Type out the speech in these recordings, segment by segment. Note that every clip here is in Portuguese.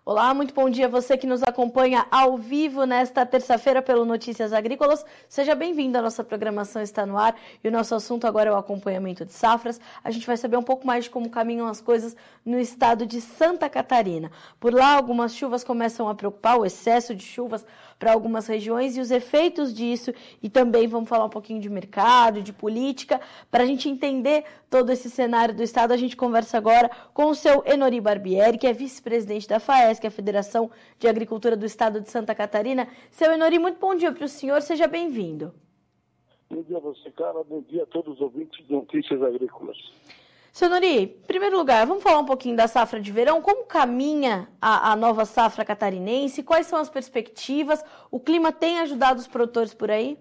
Olá, muito bom dia a você que nos acompanha ao vivo nesta terça-feira pelo Notícias Agrícolas. Seja bem-vindo, a nossa programação está no ar e o nosso assunto agora é o acompanhamento de safras. A gente vai saber um pouco mais de como caminham as coisas no estado de Santa Catarina. Por lá, algumas chuvas começam a preocupar, o excesso de chuvas para algumas regiões e os efeitos disso. E também vamos falar um pouquinho de mercado, de política. Para a gente entender todo esse cenário do estado, a gente conversa agora com o seu Enori Barbieri, que é vice-presidente da FAESC, que é a Federação de Agricultura do Estado de Santa Catarina. Seu Enori, muito bom dia para o senhor, seja bem-vindo. Bom dia a você, cara. Bom dia a todos os ouvintes de Notícias Agrícolas. Seu Enori, em primeiro lugar, vamos falar um pouquinho da safra de verão. Como caminha a nova safra catarinense? Quais são as perspectivas? O clima tem ajudado os produtores por aí?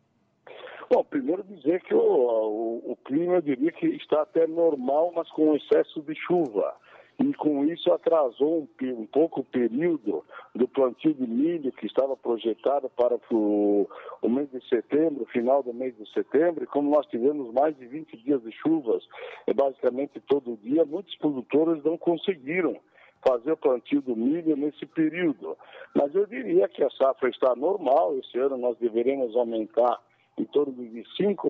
Bom, primeiro dizer que o clima, eu diria que está até normal, mas com excesso de chuva. E com isso atrasou um pouco o período do plantio de milho que estava projetado para o mês de setembro, final do mês de setembro. E como nós tivemos mais de 20 dias de chuvas, basicamente todo dia, muitos produtores não conseguiram fazer o plantio do milho nesse período. Mas eu diria que a safra está normal. Esse ano nós deveremos aumentar em torno de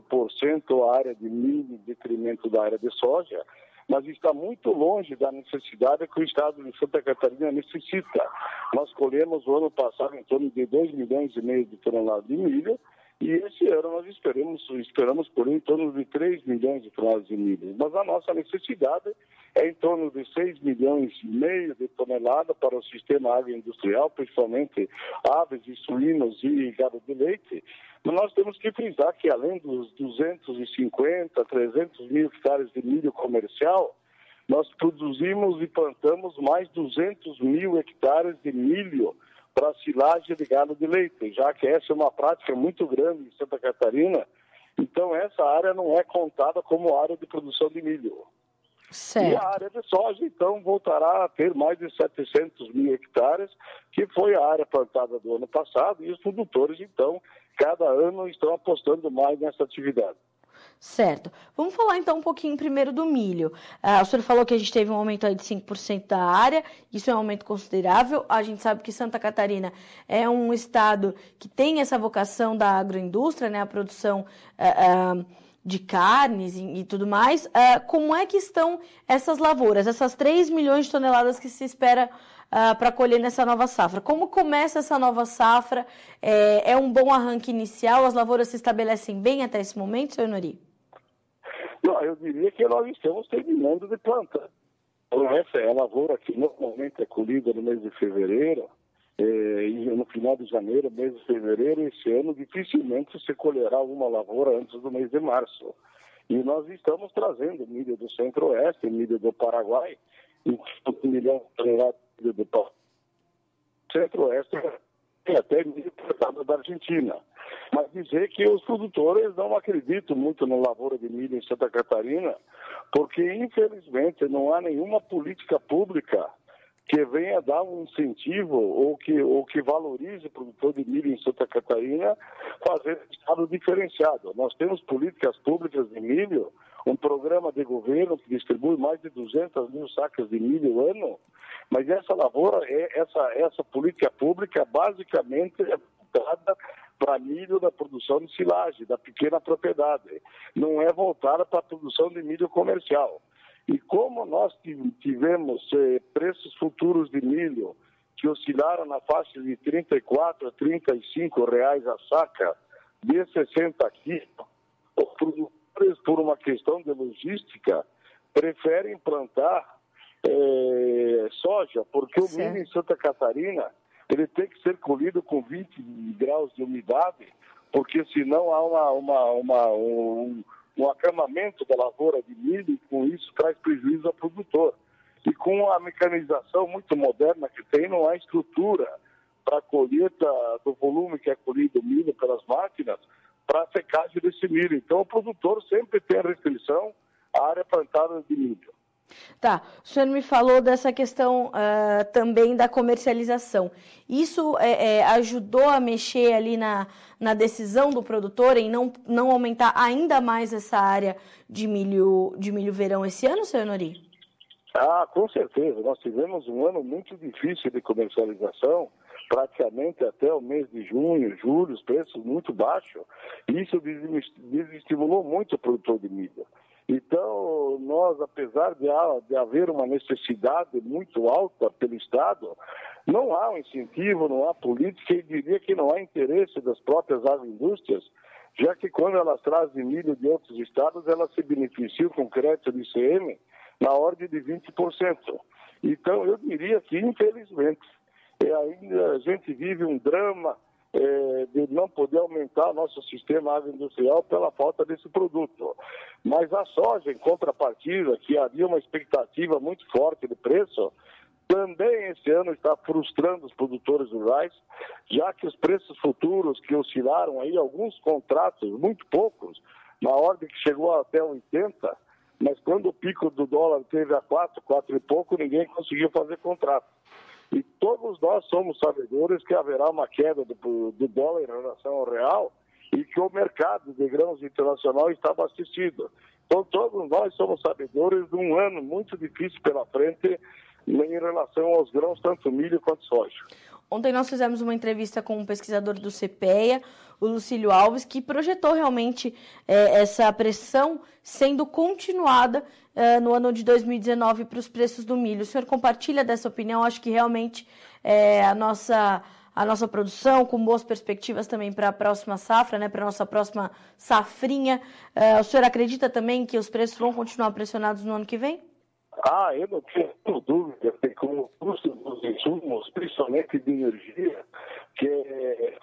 5% a área de milho em detrimento da área de soja, mas está muito longe da necessidade que o estado de Santa Catarina necessita. Nós colhemos o ano passado em torno de 2,5 milhões de toneladas de milho, e esse ano nós esperamos colher em torno de 3 milhões de toneladas de milho. Mas a nossa necessidade é em torno de 6,5 milhões de toneladas para o sistema agroindustrial, principalmente aves e suínos e gado de leite. Mas nós temos que frisar que além dos 250, 300 mil hectares de milho comercial, nós produzimos e plantamos mais 200 mil hectares de milho para silagem de gado de leite, já que essa é uma prática muito grande em Santa Catarina. Então essa área não é contada como área de produção de milho. Certo. E a área de soja, então, voltará a ter mais de 700 mil hectares, que foi a área plantada do ano passado, e os produtores, então, cada ano estão apostando mais nessa atividade. Certo. Vamos falar então um pouquinho primeiro do milho. O senhor falou que a gente teve um aumento aí de 5% da área, isso é um aumento considerável. A gente sabe que Santa Catarina é um estado que tem essa vocação da agroindústria, né, a produção de carnes e tudo mais. Como é que estão essas lavouras, essas 3 milhões de toneladas que se espera para colher nessa nova safra? Como começa essa nova safra? É um bom arranque inicial? As lavouras se estabelecem bem até esse momento, senhor Enori? Não, eu diria que nós estamos terminando de plantar. Então, essa é a lavoura que normalmente é colhida no mês de fevereiro, e no final de janeiro, mês de fevereiro, esse ano dificilmente se colherá uma lavoura antes do mês de março. E nós estamos trazendo milho do Centro-Oeste, milho do Paraguai, e 1 milhão de toneladas de milho do Centro-Oeste e até milho importado da Argentina. Mas dizer que os produtores não acreditam muito na lavoura de milho em Santa Catarina, porque infelizmente não há nenhuma política pública que venha dar um incentivo ou que valorize o produtor de milho em Santa Catarina, fazer estado diferenciado. Nós temos políticas públicas de milho, um programa de governo que distribui mais de 200 mil sacas de milho ano, mas essa lavoura, essa política pública basicamente é voltada para milho da produção de silagem, da pequena propriedade. Não é voltada para a produção de milho comercial. E como nós tivemos preços futuros de milho que oscilaram na faixa de R$ 34 a R$ 35 reais a saca, de 60 quilos, os produtores, por uma questão de logística, preferem plantar soja, porque o milho em Santa Catarina ele tem que ser colhido com 20 graus de umidade, porque senão há um acamamento da lavoura de milho e com isso traz prejuízo ao produtor. E com a mecanização muito moderna que tem, não há estrutura para a colheita do volume que é colhido o milho pelas máquinas para a secagem desse milho. Então o produtor sempre tem a restrição à área plantada de milho. Tá, o senhor me falou dessa questão também da comercialização. Isso ajudou a mexer ali na decisão do produtor em não aumentar ainda mais essa área de milho verão esse ano, senhor Enori? Ah, com certeza. Nós tivemos um ano muito difícil de comercialização, praticamente até o mês de junho, julho, os preços muito baixos. Isso desestimulou muito o produtor de milho. Então, nós, apesar de haver uma necessidade muito alta pelo Estado, não há um incentivo, não há política e diria que não há interesse das próprias agroindústrias, já que quando elas trazem milho de outros estados, elas se beneficiam com crédito de ICM na ordem de 20%. Então, eu diria que, infelizmente, ainda a gente vive um drama de não poder aumentar nosso sistema agroindustrial pela falta desse produto. Mas a soja, em contrapartida, que havia uma expectativa muito forte de preço, também esse ano está frustrando os produtores rurais, já que os preços futuros que oscilaram aí, alguns contratos, muito poucos, na ordem que chegou até 80, mas quando o pico do dólar teve a 4 e pouco, ninguém conseguiu fazer contrato. E todos nós somos sabedores que haverá uma queda do dólar em relação ao real e que o mercado de grãos internacional está abastecido. Então, todos nós somos sabedores de um ano muito difícil pela frente em relação aos grãos, tanto milho quanto soja. Ontem nós fizemos uma entrevista com um pesquisador do CPEA, o Lucílio Alves, que projetou realmente essa pressão sendo continuada no ano de 2019 para os preços do milho. O senhor compartilha dessa opinião? Acho que realmente a nossa produção, com boas perspectivas também para a próxima safra, né, para a nossa próxima safrinha. O senhor acredita também que os preços vão continuar pressionados no ano que vem? Ah, eu não tenho dúvida que com o custo dos insumos, principalmente de energia, que é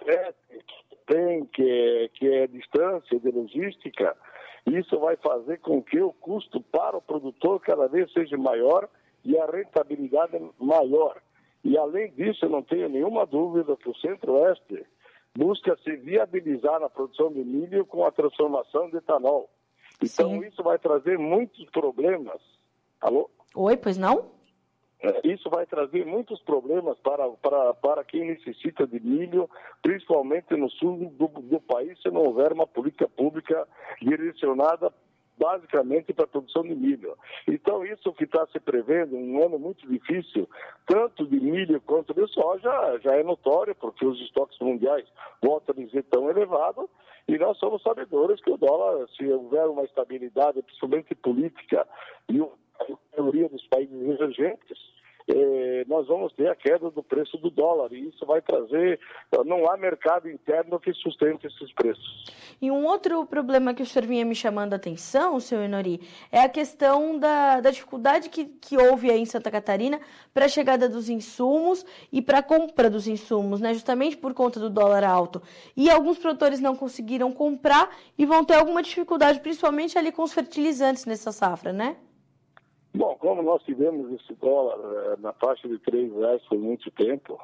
frete, que é distância, de logística, isso vai fazer com que o custo para o produtor cada vez seja maior e a rentabilidade maior. E além disso, eu não tenho nenhuma dúvida que o Centro-Oeste busca se viabilizar na produção de milho com a transformação de etanol. Então, Sim. Isso vai trazer muitos problemas. Alô? Oi, pois não? Isso vai trazer muitos problemas para quem necessita de milho, principalmente no sul do país, se não houver uma política pública direcionada basicamente para a produção de milho. Então, isso que está se prevendo, um ano muito difícil, tanto de milho quanto de soja, já é notório, porque os estoques mundiais voltam a dizer tão elevados, e nós somos sabedores que o dólar, se houver uma estabilidade, principalmente política, e a maioria dos países emergentes, nós vamos ter a queda do preço do dólar, e isso vai trazer, não há mercado interno que sustente esses preços. E um outro problema que o senhor vinha me chamando a atenção, senhor Inori, é a questão da dificuldade que houve aí em Santa Catarina para a chegada dos insumos e para a compra dos insumos, né? Justamente por conta do dólar alto. E alguns produtores não conseguiram comprar e vão ter alguma dificuldade, principalmente ali com os fertilizantes nessa safra, né? Bom, como nós tivemos esse dólar na faixa de R$3 por muito tempo,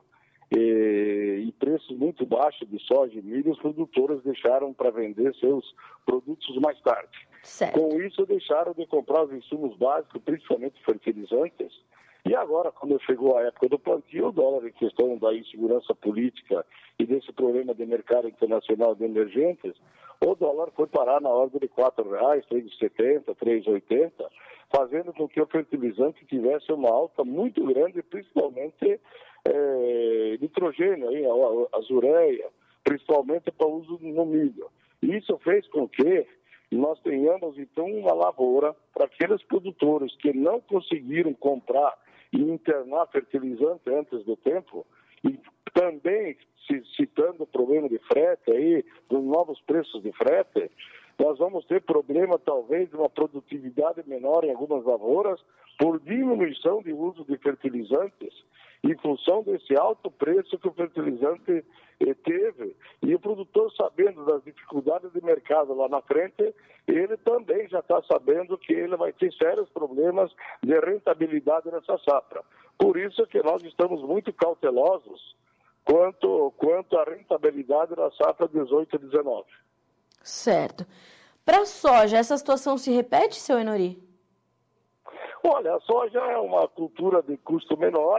e preços muito baixos de soja e milho, os produtores deixaram para vender seus produtos mais tarde. Certo. Com isso, deixaram de comprar os insumos básicos, principalmente fertilizantes. E agora, quando chegou a época do plantio, o dólar, em questão da insegurança política e desse problema de mercado internacional de emergentes, o dólar foi parar na ordem de R$4, R$3,70, R$3,80, fazendo com que o fertilizante tivesse uma alta muito grande, principalmente nitrogênio, as ureia, principalmente para uso no milho. Isso fez com que nós tenhamos, então, uma lavoura para aqueles produtores que não conseguiram comprar e internar fertilizante antes do tempo, e também citando o problema de frete, aí, dos novos preços de frete, nós vamos ter problema, talvez, de uma produtividade menor em algumas lavouras por diminuição de uso de fertilizantes em função desse alto preço que o fertilizante teve. E o produtor, sabendo das dificuldades de mercado lá na frente, ele também já está sabendo que ele vai ter sérios problemas de rentabilidade nessa safra. Por isso que nós estamos muito cautelosos quanto à rentabilidade da safra 18 e 19. Certo. Para a soja, essa situação se repete, seu Inori? Olha, a soja é uma cultura de custo menor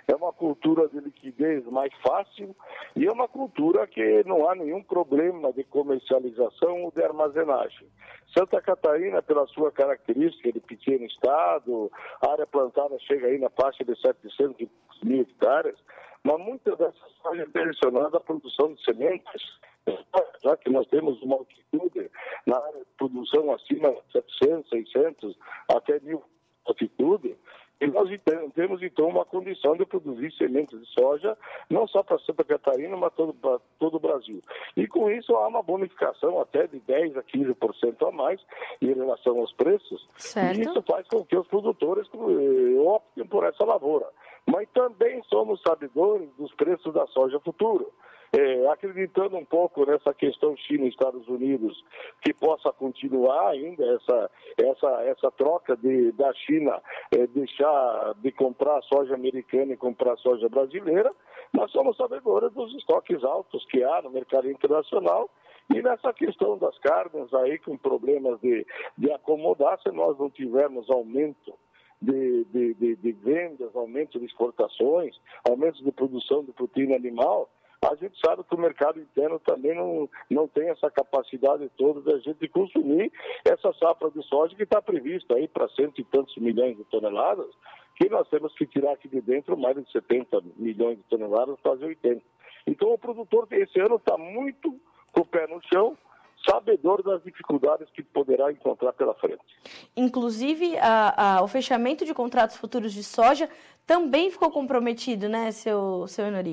é uma cultura de liquidez mais fácil e é uma cultura que não há nenhum problema de comercialização ou de armazenagem. Santa Catarina, pela sua característica de pequeno estado, a área plantada chega aí na faixa de 700 mil hectares, mas muitas dessas soja é direcionada à produção de sementes, já que nós temos uma altitude na área de produção acima de 700, 600, até 1.000 altitude, e nós temos, então, uma condição de produzir sementes de soja, não só para Santa Catarina, mas para todo o Brasil. E com isso há uma bonificação até de 10% a 15% a mais em relação aos preços. Certo. E isso faz com que os produtores optem por essa lavoura. Mas também somos sabedores dos preços da soja futuro. Acreditando um pouco nessa questão China e Estados Unidos, que possa continuar ainda essa troca da China, deixar de comprar soja americana e comprar soja brasileira, nós somos sabedores dos estoques altos que há no mercado internacional. E nessa questão das carnes aí, com problemas de acomodar, se nós não tivermos aumento de vendas, aumento de exportações, aumento de produção de proteína animal, a gente sabe que o mercado interno também não tem essa capacidade toda da gente consumir essa safra de soja que está prevista aí para 100 e tantos milhões de toneladas, que nós temos que tirar aqui de dentro mais de 70 milhões de toneladas, quase 80. Então o produtor esse ano está muito com o pé no chão, sabedor das dificuldades que poderá encontrar pela frente. Inclusive, o fechamento de contratos futuros de soja também ficou comprometido, né, seu Enori?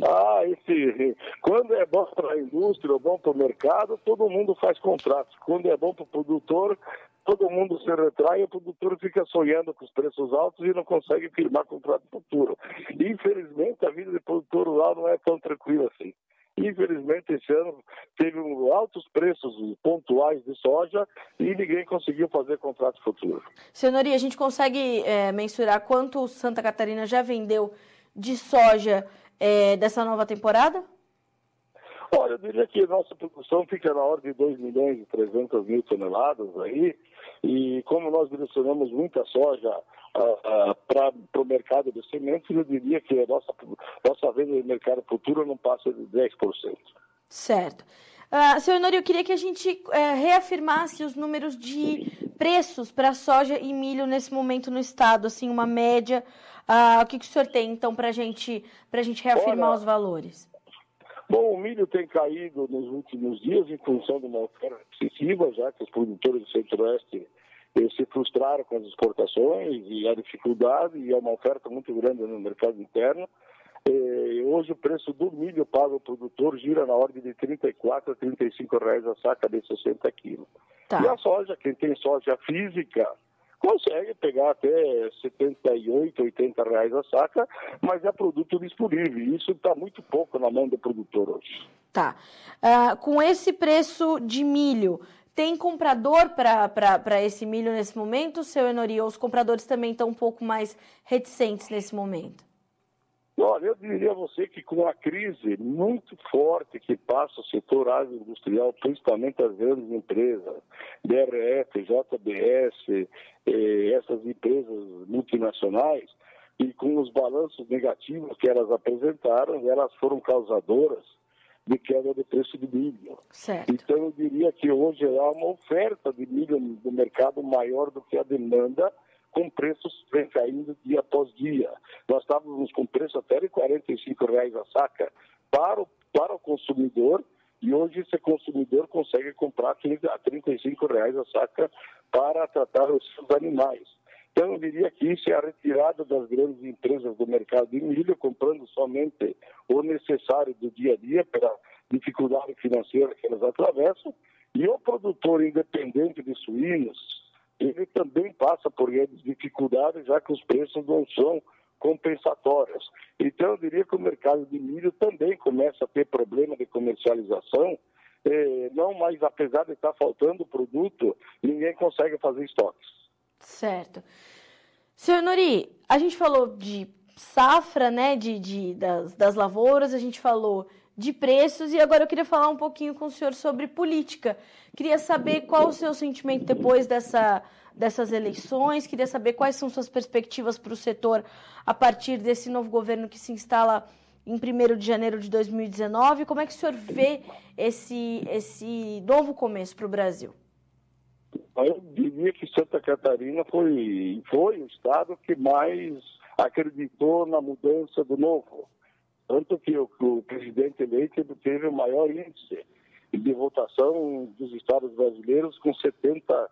Quando é bom para a indústria ou bom para o mercado, todo mundo faz contratos. Quando é bom para o produtor, todo mundo se retrai e o produtor fica sonhando com os preços altos e não consegue firmar contrato futuro. Infelizmente, a vida de produtor rural não é tão tranquila assim. Infelizmente, esse ano teve altos preços pontuais de soja e ninguém conseguiu fazer contrato futuro. Seu Nori, a gente consegue mensurar quanto Santa Catarina já vendeu de soja dessa nova temporada? Olha, eu diria que a nossa produção fica na ordem de 2 milhões e 300 mil toneladas aí, e como nós direcionamos muita soja para o mercado de sementes, eu diria que a nossa venda no mercado futuro não passa de 10%. Certo. Seu Enori, eu queria que a gente reafirmasse os números de preços para soja e milho nesse momento no estado, assim, uma média. O que o senhor tem, então, para a gente reafirmar os valores? Bom, o milho tem caído nos últimos dias em função de uma oferta excessiva, já que os produtores do Centro-Oeste se frustraram com as exportações e a dificuldade, e é uma oferta muito grande no mercado interno. Hoje o preço do milho pago ao produtor gira na ordem de R$ 34 a R$ 35 a saca de 60 quilos. Tá. E a soja, quem tem soja física, consegue pegar até R$ 78, R$ 80 a saca, mas é produto disponível. E isso está muito pouco na mão do produtor hoje. Tá. Com esse preço de milho, tem comprador para esse milho nesse momento, seu Enori? Ou os compradores também estão um pouco mais reticentes nesse momento? Olha, eu diria a você que com a crise muito forte que passa o setor agroindustrial, principalmente as grandes empresas, BRF, JBS, essas empresas multinacionais, e com os balanços negativos que elas apresentaram, elas foram causadoras de queda de preço de milho. Certo. Então eu diria que hoje há uma oferta de milho no mercado maior do que a demanda, com preços caindo dia após dia. Nós estávamos com preço até de R$ 45 a saca para o consumidor, e hoje esse consumidor consegue comprar a R$ 35 a saca para tratar os seus animais. Então eu diria que isso é a retirada das grandes empresas do mercado de milho, comprando somente o necessário do dia a dia pela dificuldade financeira que elas atravessam, e o produtor independente de suínos, ele também passa por dificuldades, já que os preços não são compensatórios. Então, eu diria que o mercado de milho também começa a ter problema de comercialização, não, mas apesar de estar faltando produto, ninguém consegue fazer estoques. Certo. Seu Enori, a gente falou de safra, né, das lavouras, a gente falou de preços. E agora eu queria falar um pouquinho com o senhor sobre política. Queria saber qual o seu sentimento depois dessas eleições, queria saber quais são suas perspectivas para o setor a partir desse novo governo que se instala em 1º de janeiro de 2019. Como é que o senhor vê esse novo começo para o Brasil? Eu diria que Santa Catarina foi o estado que mais acreditou na mudança do novo. Tanto que o presidente eleito teve o maior índice de votação dos estados brasileiros, com 76%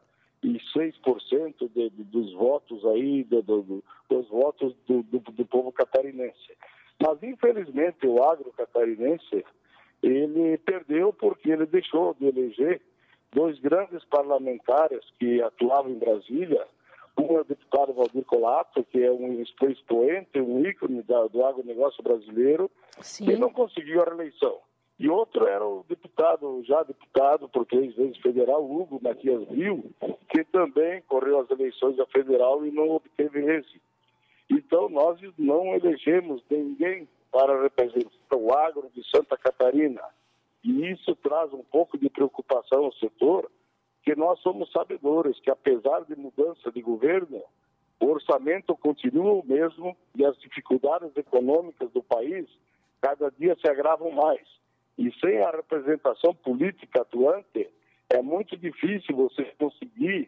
dos votos aí, dos votos do povo catarinense. Mas, infelizmente, o agro catarinense, ele perdeu porque ele deixou de eleger 2 grandes parlamentares que atuavam em Brasília. Um é o deputado Valdir Colato, que é um expoente, um ícone do agronegócio brasileiro, Sim. que não conseguiu a reeleição. E outro era o já deputado por 3 vezes federal, Hugo Matias Bril, que também correu as eleições da federal e não obteve êxito. Então, nós não elegemos ninguém para representar o agro de Santa Catarina. E isso traz um pouco de preocupação ao setor, que nós somos sabedores que, apesar de mudança de governo, o orçamento continua o mesmo e as dificuldades econômicas do país cada dia se agravam mais. E sem a representação política atuante, é muito difícil você conseguir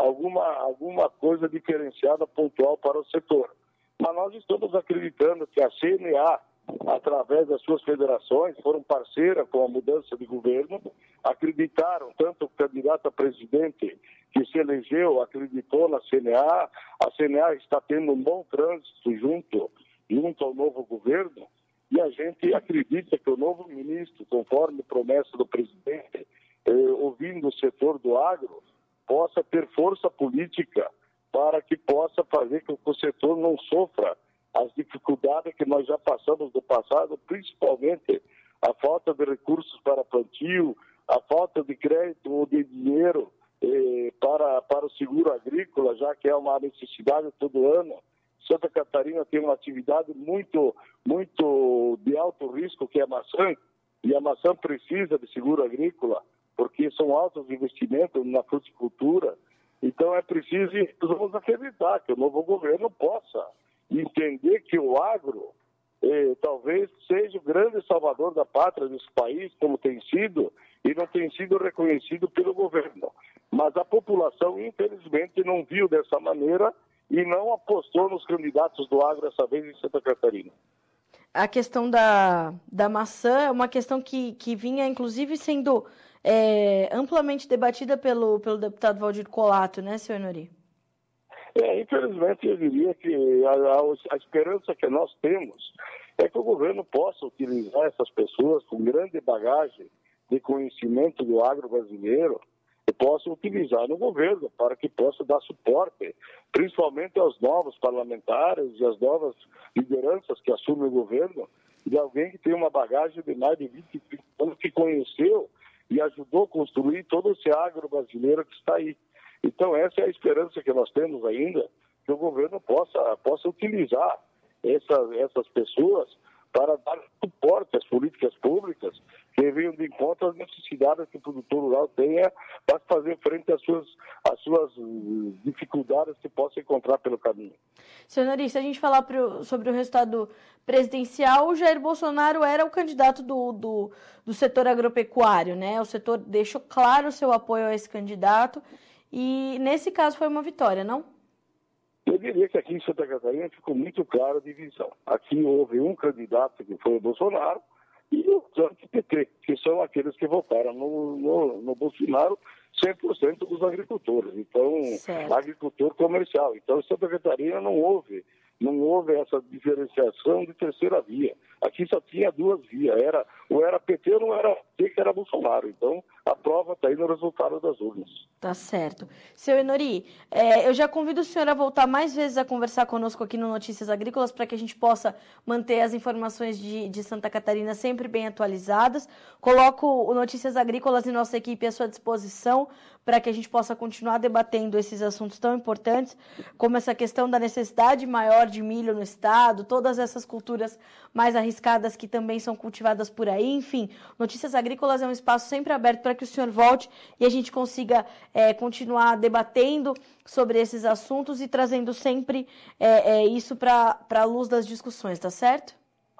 alguma coisa diferenciada, pontual para o setor. Mas nós estamos acreditando que a CNA, através das suas federações, foram parceiras com a mudança de governo, acreditaram, tanto o candidato a presidente que se elegeu acreditou na CNA, a CNA está tendo um bom trânsito junto ao novo governo, e a gente acredita que o novo ministro, conforme promessa do presidente, ouvindo o setor do agro, possa ter força política para que possa fazer com que o setor não sofra as dificuldades que nós já passamos no passado, principalmente a falta de recursos para plantio, a falta de crédito ou de dinheiro para o seguro agrícola, já que é uma necessidade todo ano. Santa Catarina tem uma atividade muito de alto risco, que é a maçã, e a maçã precisa de seguro agrícola, porque são altos investimentos na fruticultura. Então é preciso, nós vamos acreditar que o novo governo possa entender que o agro talvez seja o grande salvador da pátria desse país, como tem sido, e não tem sido reconhecido pelo governo. Mas a população, infelizmente, não viu dessa maneira e não apostou nos candidatos do agro dessa vez em Santa Catarina. A questão da maçã é uma questão que vinha, inclusive, sendo amplamente debatida pelo deputado Valdir Colato, né, senhor Nori? Infelizmente, eu diria que a esperança que nós temos é que o governo possa utilizar essas pessoas com grande bagagem de conhecimento do agro brasileiro e possa utilizar no governo para que possa dar suporte, principalmente aos novos parlamentares e às novas lideranças que assumem o governo, de alguém que tem uma bagagem de mais de 20 anos, que conheceu e ajudou a construir todo esse agro brasileiro que está aí. Então, essa é a esperança que nós temos ainda, que o governo possa utilizar essas pessoas para dar suporte às políticas públicas que venham de encontro às necessidades que o produtor rural tenha para fazer frente às suas dificuldades que possa encontrar pelo caminho. Senhor Nori, se a gente falar sobre o resultado presidencial, o Jair Bolsonaro era o candidato do setor agropecuário, né? O setor deixou claro o seu apoio a esse candidato e, nesse caso, foi uma vitória, não? Eu diria que aqui em Santa Catarina ficou muito clara a divisão. Aqui houve um candidato que foi o Bolsonaro e os anti-PT, que são aqueles que votaram no Bolsonaro, 100% dos agricultores. Então, certo. Agricultor comercial. Então, em Santa Catarina não houve essa diferenciação de terceira via. Aqui só tinha 2 vias. Ou era PT ou não era PT, que era Bolsonaro. Então, a prova está aí no resultado das urnas. Tá certo. Seu Enori, eu já convido o senhor a voltar mais vezes a conversar conosco aqui no Notícias Agrícolas para que a gente possa manter as informações de Santa Catarina sempre bem atualizadas. Coloco o Notícias Agrícolas e nossa equipe à sua disposição para que a gente possa continuar debatendo esses assuntos tão importantes, como essa questão da necessidade maior de milho no estado, todas essas culturas mais arriscadas que também são cultivadas por aí. Enfim, Notícias Agrícolas é um espaço sempre aberto para que o senhor volte e a gente consiga continuar debatendo sobre esses assuntos e trazendo sempre isso para a luz das discussões, tá certo?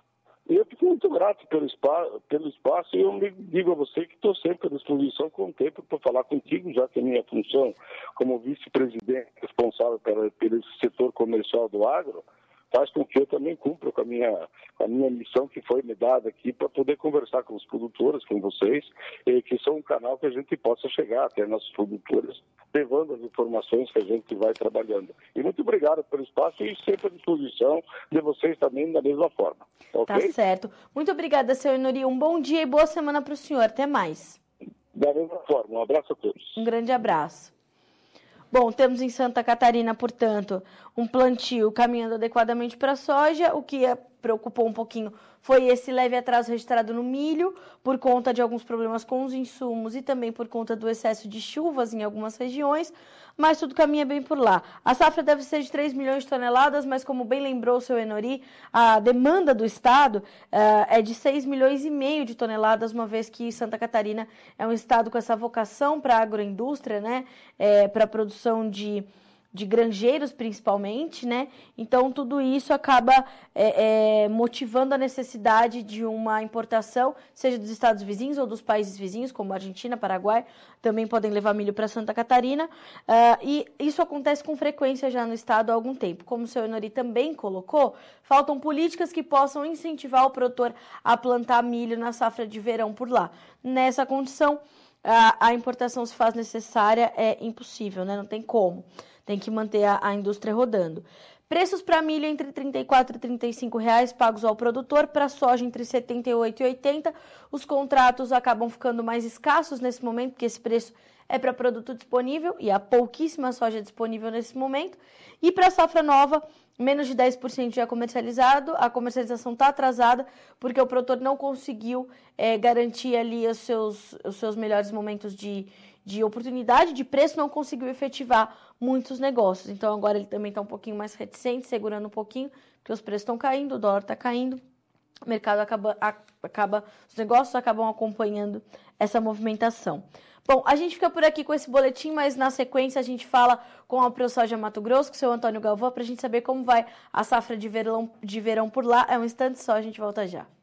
Eu fico muito grato pelo espaço e eu digo a você que estou sempre à disposição com o tempo para falar contigo, já que a minha função como vice-presidente responsável pelo setor comercial do agro faz com que eu também cumpra com a minha missão que foi me dada aqui para poder conversar com os produtores, com vocês, que são um canal que a gente possa chegar até nossos produtores, levando as informações que a gente vai trabalhando. E muito obrigado pelo espaço e sempre à disposição de vocês também da mesma forma. Okay? Tá certo. Muito obrigada, seu Enori. Um bom dia e boa semana para o senhor. Até mais. Da mesma forma. Um abraço a todos. Um grande abraço. Bom, temos em Santa Catarina, portanto, um plantio caminhando adequadamente para a soja. O que preocupou um pouquinho foi esse leve atraso registrado no milho, por conta de alguns problemas com os insumos e também por conta do excesso de chuvas em algumas regiões, mas tudo caminha bem por lá. A safra deve ser de 3 milhões de toneladas, mas como bem lembrou o seu Enori, a demanda do estado é de 6 milhões e meio de toneladas, uma vez que Santa Catarina é um estado com essa vocação para a agroindústria, né, para a produção de granjeiros principalmente, né? Então tudo isso acaba motivando a necessidade de uma importação, seja dos estados vizinhos ou dos países vizinhos, como Argentina, Paraguai, também podem levar milho para Santa Catarina, e isso acontece com frequência já no estado há algum tempo. Como o seu Enori também colocou, faltam políticas que possam incentivar o produtor a plantar milho na safra de verão por lá. Nessa condição, a importação se faz necessária, é impossível, né? Não tem como. Tem que manter a indústria rodando. Preços para milho entre R$ 34 e R$ 35 reais pagos ao produtor, para soja entre R$ 78 e R$ 80. Os contratos acabam ficando mais escassos nesse momento, porque esse preço é para produto disponível e há pouquíssima soja disponível nesse momento. E para a safra nova, menos de 10% já comercializado, a comercialização está atrasada porque o produtor não conseguiu garantir ali os seus melhores momentos de oportunidade, de preço, não conseguiu efetivar muitos negócios. Então agora ele também está um pouquinho mais reticente, segurando um pouquinho, porque os preços estão caindo, o dólar está caindo, o mercado os negócios acabam acompanhando essa movimentação. Bom, a gente fica por aqui com esse boletim, mas na sequência a gente fala com a ProSoja Mato Grosso, com o seu Antônio Galvão, para a gente saber como vai a safra de verão por lá. É um instante só, a gente volta já.